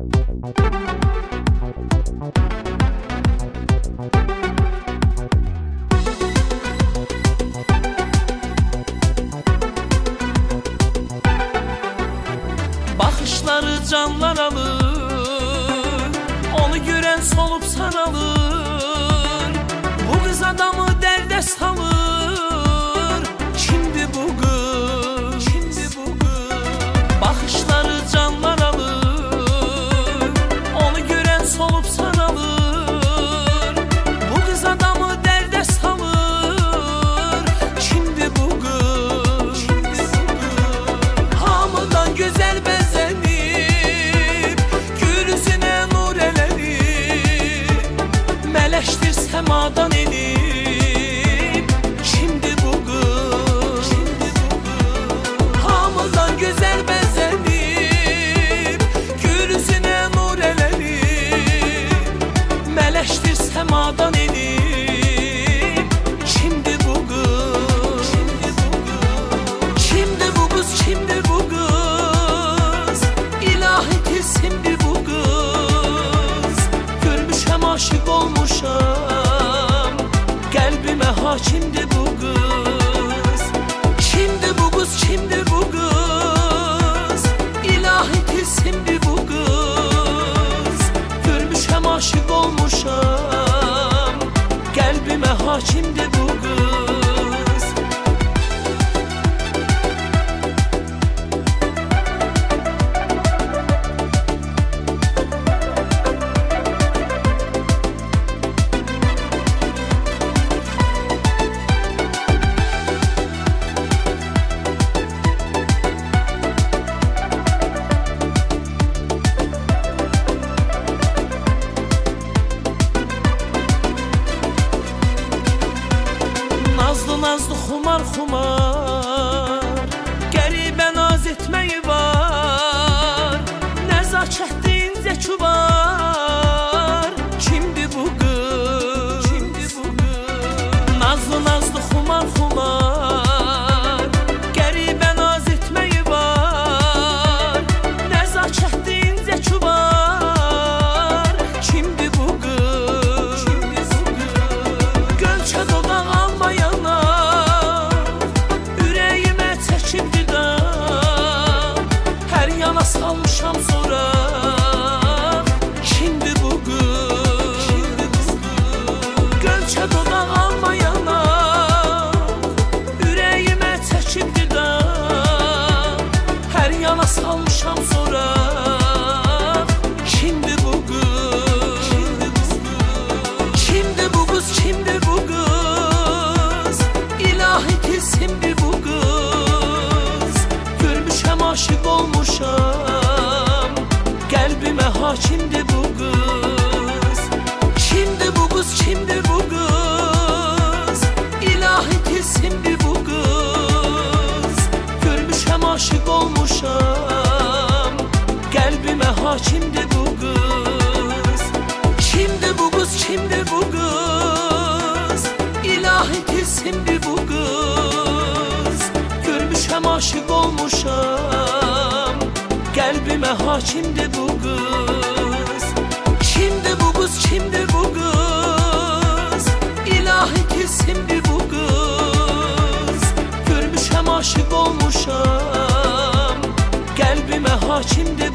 Baxışları canlar alır, onu görən solub saralır. Bu qız adamı dərdə salır. Kimdir bu qız? Kimdir bu qız? Baxışları canlar alır, onu görən solub saralır. Bu qız adamı dərdə salır. Kimdir bu qız? Kimdir bu qız? Hamıdan gözəl bəzənib, gül üzünə nur elənib, mələşdir səmadan enib. Kimdir bu qız? Kimdir bu qız? Hamıdan gözəl bəzənib, gül üzünə nur elənib, mələşdir səmadan enib. Kimdir bu qız? Kimdir bu qız? Kimdir bu qız? Kimdir bu qız? İlahi tilsimdir bu qız. Görmüşəm, aşık olmuşam, qəlbimə hakimdir bu qız. Kimdir bu qız? Kimdir bu qız? İlahi tilsimdir bu qız. Görmüşəm, aşık olmuşam, qəlbimə hakimdir bu qız. Nazlı nazlı xumar xumar, qəribə naz etməyi var, nəzakətli incə kübar. Kimdir bu qız? Kimdir bu qız? Nazlı nazlı xumar xumar, qəribə naz etməyi var, nəzakətli incə kübar. Kimdir bu qız? Kimdir bu qız? Gölçə dodaq almayana, ürəyimə çəkibdi da, hər yana salmışam sonra. Kimdir bu qız? Kimdir bu qız? Gölçə dodaq almayana, ürəyimə çəkibdi da, hər yana salmışam sonra. Kimdir bu qız? Kimdir bu qız? Kimdir bu qız? Kimdir bu qız? İlahi tilsimdir bu qız. Görmüşəm, aşık olmuşam, qəlbimə hakimdir bu qız. Kimdir bu qız? Kimdir bu qız? İlahi tilsimdir bu qız. Görmüşəm, aşık olmuşam, qəlbimə hakimdir bu qız. Kimdir bu qız? Kimdir bu qız? İlahi tilsimdir bu qız. Görmüşəm, aşık olmuşam, qəlbimə hakimdir bu qız. Kimdir bu qız? Kimdir bu qız? İlahi tilsimdir bu qız. Görmüşəm, aşık olmuşam, qəlbimə hakimdir